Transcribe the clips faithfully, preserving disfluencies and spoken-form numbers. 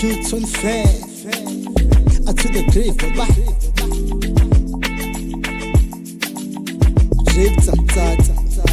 Newton fair. I took the grave, baba. Drip tata.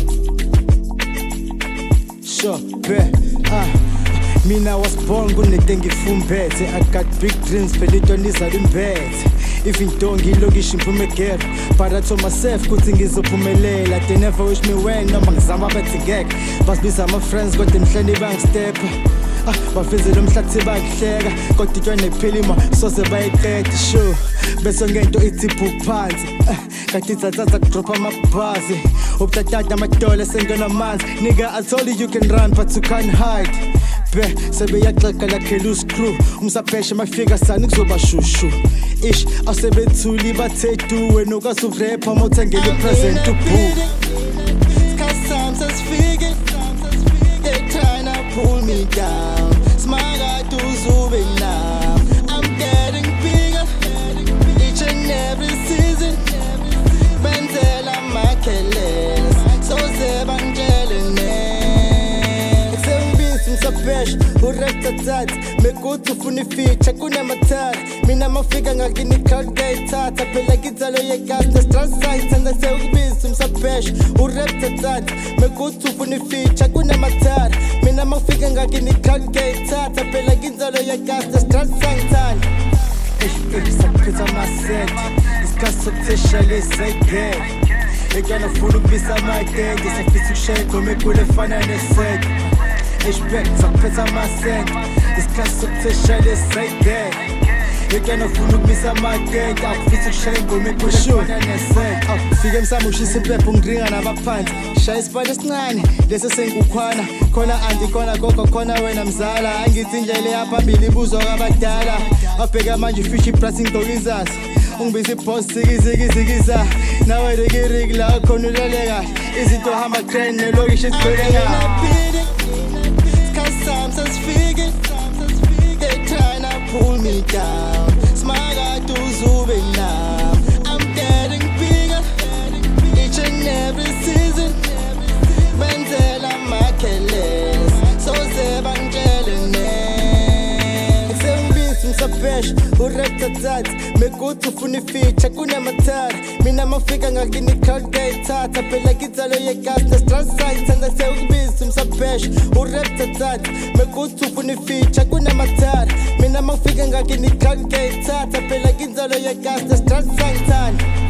Sure, be ah. Mina was born kunetengi fumbethe. I got big dreams, pelito nizali mbethe. If into ngilokishi ngiphumegero, but I told myself kuthi ngizophumelela. They never wish me well, noma ngizama bethi ngeke. Basibiza ama friends kodwa emhleni bangistepha. Ah, bafezela umhlathi bakuhleka kodwa itshwane philima soze bayiqede show bese ngento ithi book phansi kanti itsatsa kudropa amabhazi ubutata amadole sengena amanzi nigga I told you you can run but you can't hide be sebeyaxeka lakhe loose crew umsabheshe mafika sani kuzoba shushu ish asebethuli bathethu wena ukasurepa mothengele present to book cause sometimes figure they trying to pull me down. Smaga to Zube now. I'm getting bigger each and every season. Benzela Makeles, so Zebangelene. Exembis, Msapesh, Urekta Tat, Mekutu Funifi, Chakuna Matar. Mina Mafika Ngakini Cloud Gate Tat, Apela Gitalo Yegas, the Strand Sites and the Selbis, Msapesh, Urekta Tat, Mekutu Funifi, Chakuna Matar. Mina mafika ngakini cloud gate tata phela kinzalo yegas the strand santan eh saphetha maset isikhathi sokuthesha lesayigeke ekana funa ukubisa amadenge safisa ukushaye gome kule efana neset expect saphetha maset isikhathi sokuthesha lesayigeke ekana funa ukubisa amadenge akufisa ukushaye gome kule efana neset fike emsamo ushisa impepho ngringa nabaphansi shaya isipande esincane lesi sengukhwana khona anti khona gogo khona wena mzala angithi indlela yaphambili ibuzwa kwabadala abheka manje fish price ingqokizasi ungibiza iboss sikizikizikisa nawe rekiriki la khona ulele kahle izinto hamba train nelokishi sigcwele ngapi cause sometimes figure they trying to pull me down smaga to Zube now I'm getting bigger each and every season Benzela Makeles, so Zebangelene. Exembis, Msapesh, Urekta Tat, Mekutu Funifi, Chakuna Matar. Mina Mafika Ngakini Cloud Gate Tat, Apela Gitalo Yegas, the Strand Sites and the Selbis, Msapesh, Urekta Tat, Mekutu Funifi, Chakuna Matar. Mina Mafika Ngakini Cloud Gate Tat, Apela Gitalo Yegas, the Strand Sites.